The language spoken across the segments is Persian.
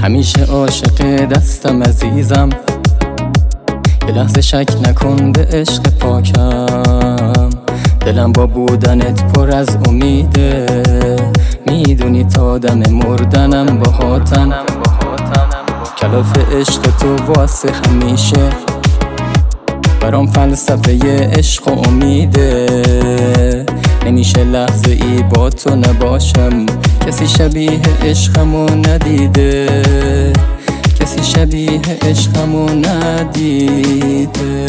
همیشه عاشق دستم عزیزم، یه لحظه شک نکن به عشق پاکم. دلم با بودنت پر از امیده، میدونی تا آدم مردنم باهاتم. کلاف عشق تو واسه همیشه، برام فلسفه عشق و امیده. نمیشه لحظه ای با تو نباشم، کسی شبیه عشقمو ندیده، کسی شبیه عشقمو ندیده.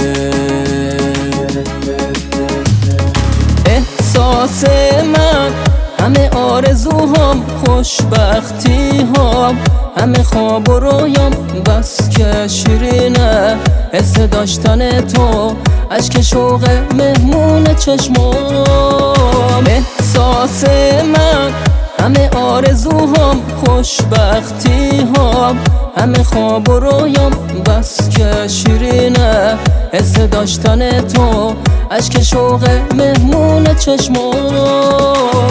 احساس من همه آرزوهام، خوشبختی هام، همه خواب و رویام، بس که شیرینه حس داشتن تو، اشک شوق مهمون چشمام. احساس من همه آرزوهام، خوشبختی هام، همه خواب و رویام، بس که شیرینه حس داشتن تو، اشک شوق مهمون چشمام.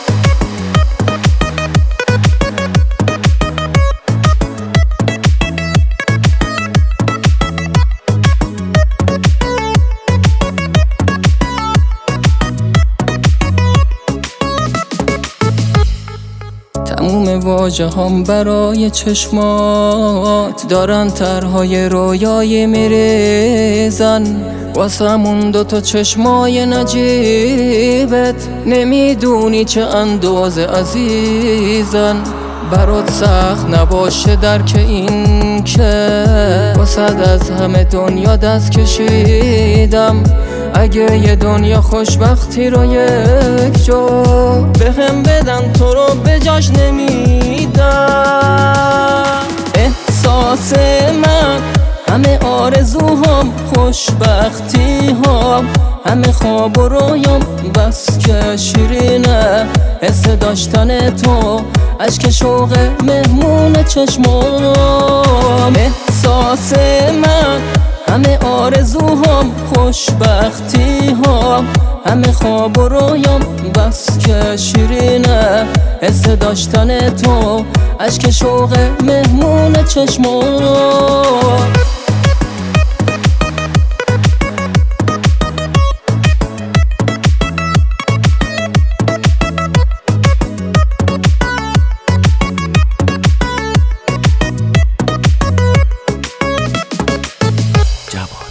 تموم واژه هم برای چشمات دارن طرحهای رویای میریزن، واسه همون دوتا چشمای نجیبت نمیدونی چه اندازه عزیزن. برات سخت نباشه درک این که واسد از همه دنیا دست کشیدم. اگه یه دنیا خوشبختی رو یک جا بهم بدن، تو رو به جاش نمیدم. احساس من همه آرزوهام، خوشبختی هام، همه خواب و رویام، بس که شیرینه حس داشتن تو، اشک شوق مهمون چشمام. احساس من همه آرزوهام، خوشبختی هام، همه خواب و رویام، بس که شیرینه حس داشتن تو، اشک شوق مهمون چشمام. جواب